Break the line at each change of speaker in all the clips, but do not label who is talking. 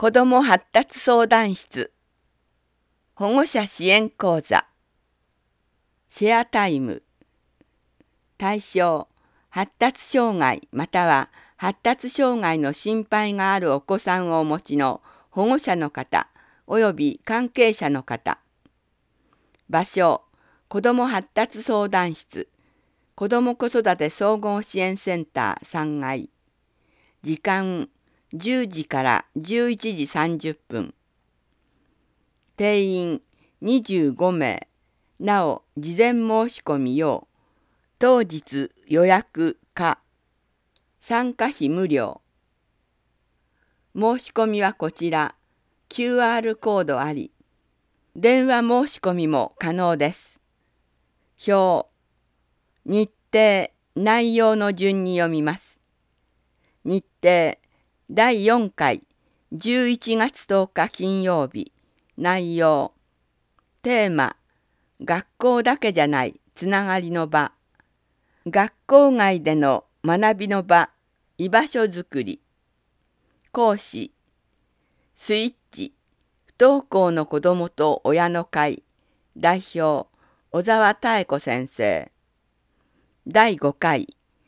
子ども発達相談室保護者支援講座シェアタイム対象発達障害または発達障害の心配があるお子さんをお持ちの保護者の方および関係者の方。場所子ども発達相談室子ども子育て総合支援センター3階。時間10時から11時30分。定員25名。なお、事前申し込み用。当日予約可。参加費無料。申し込みはこちら。QR コードあり。電話申し込みも可能です。表。日程、内容の順に読みます。日程第4回11月10日金曜日。内容テーマ学校だけじゃないつながりの場。学校外での学びの場、居場所づくり。講師スイッチ不登校の子どもと親の会代表小沢妙子先生。第5回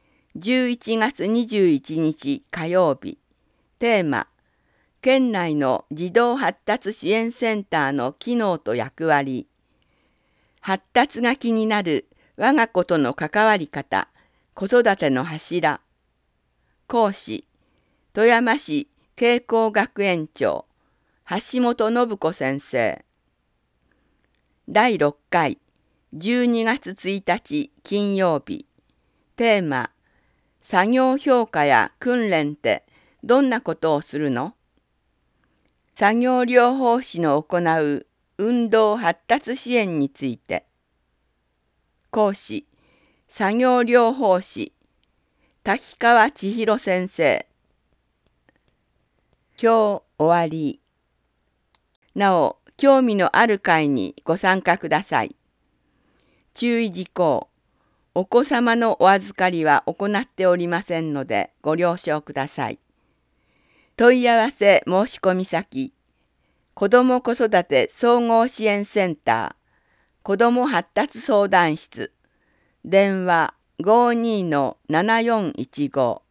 11月21日火曜日。テーマ県内の児童発達支援センターの機能と役割。発達が気になる我が子との関わり方、子育ての柱。講師富山市慶光学園長橋本信子先生。第6回12月1日金曜日。テーマ作業評価や訓練ってどんなことをするの？作業療法士の行う運動発達支援について。講師作業療法士滝川千尋先生。今日終わり。なお興味のある会にご参加ください。注意事項お子様のお預かりは行っておりませんのでご了承ください。問い合わせ申し込み先子ども子育て総合支援センター子ども発達相談室電話52-7415